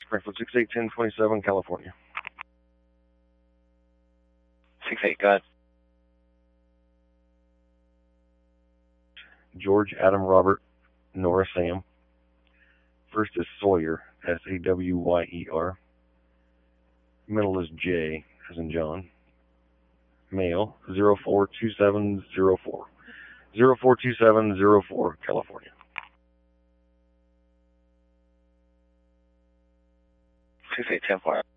Springfield 681027, California. 68, go ahead. George, Adam, Robert, Nora, Sam. First is Sawyer, Sawyer. Middle is J, as in John. Male, 042704. 042704, California. 6810.